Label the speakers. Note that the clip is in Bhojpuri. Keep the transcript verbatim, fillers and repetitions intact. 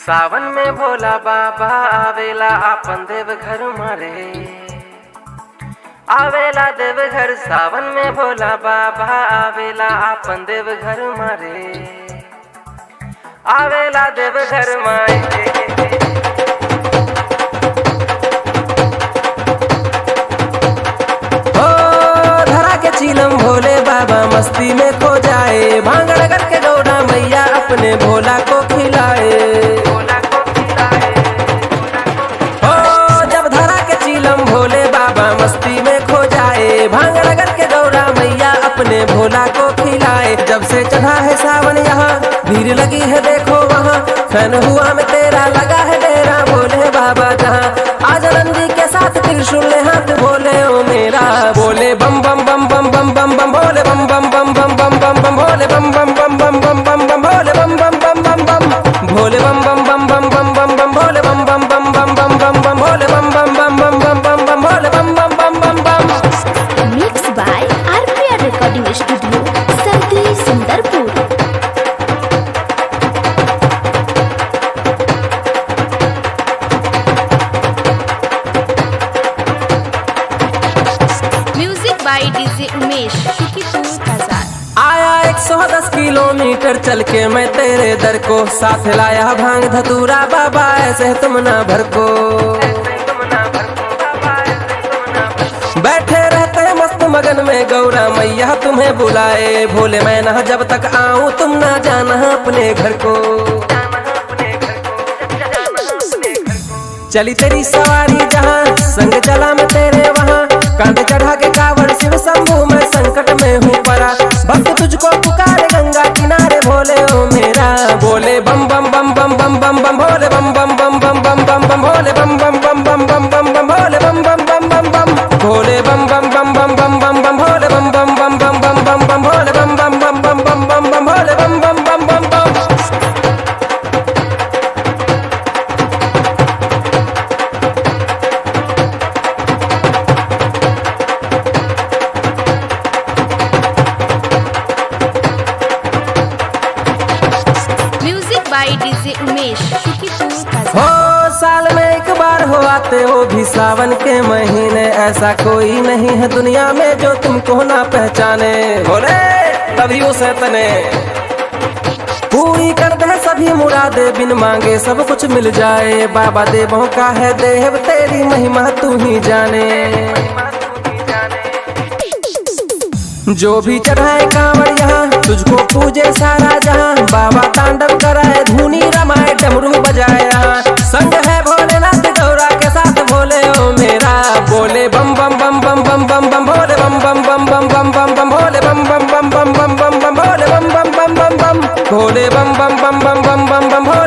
Speaker 1: सावन में भोला बाबा आवेला आपन देव घर मारे, आवेला देव घर। सावन में भोला बाबा आवेला आपन देव घर मारे, आवेला देव घर मारे। ओ धरा के चीलम भोले बाबा मस्ती में खो जाए, भांगड़ करके गौरा मैया अपने भोला को खिलाए। भोले बाबा मस्ती में खो जाए, भांगड़ करके गौरा मैया अपने भोला को खिलाए। जब से चढ़ा है सावन यहाँ भीड़ लगी है देखो वहाँ, फैन हुआ में तेरा लगा है डेरा भोले बाबा जहाँ। आज नंदी के साथ त्रिशूल हाथ भोले ओ मेरा, बोले बम बम बम बम बम बम बम भोले बम बम बम बम बम बम बम भोले बम बम बम बम बम बम बम भोले बम बम बम बम बम भोले बम बम बम बम बम बम बम भोले बम बम बम बम बम बम बम भोले बम बम बम बम बम बम बम भोले बम बम बम बम बम।
Speaker 2: Mix by RPR recording studio सर्दी Sundarpur. Music by DJ Umesh Shukipur Bazar.
Speaker 1: आया एक सौ दस किलोमीटर चल के मैं तेरे दर को, साथ लाया भांग धतूरा बाबा ऐसे तुम ना भर को। बैठे रहते मस्त मगन में गौरा मैया तुम्हें बुलाए, भोले मैं ना जब तक आऊं तुम ना जाना अपने घर को। चली तेरी सवारी जहाँ संग चला मैं तेरे वहाँ, कांधे चढ़ा के कावड़ शिव शंभू मैं संकट में हूँ परा। भक्त तुझको पुकारे गंगा किनारे भोले ओ मेरा, बोले बम बम बम बम बम बम बम भोले बम बम बम बम बम बम बम भोले बम बम बम बम बम बम बम भोले बम बम बम बम बम भोले बम बम बम बम बम बम बम भोले बम बम बम बम बम बम बम भोले बम बम बम बम बम बम बम भोले बम बम बम बम बम।
Speaker 2: Music by DJ Umesh Shukipur Bazar.
Speaker 1: हो साल में एक बार हो आते हो भी सावन के महीने, ऐसा कोई नहीं है दुनिया में जो तुमको ना पहचाने। बोले तभी उसे तने पूरी कर दे सभी मुरादे, बिन मांगे सब कुछ मिल जाए। बाबा देवों का है देव तेरी महिमा तू ही जाने। जो भी चढ़ाए कांवड़ यहाँ तुझको पूजे सारा जहाँ, बाबा तांडव कराए धुनी रमाए डमरू बजाए यहाँ। संग है भोलेनाथ गौरा के साथ भोले ओ मेरा, बोले बम बम बम बम बम बम बम भोले बम बम बम बम बम बम बम भोले बम बम बम बम बम बम बम भोले बम बम बम बम बम भोले बम बम बम बम बम बम भोले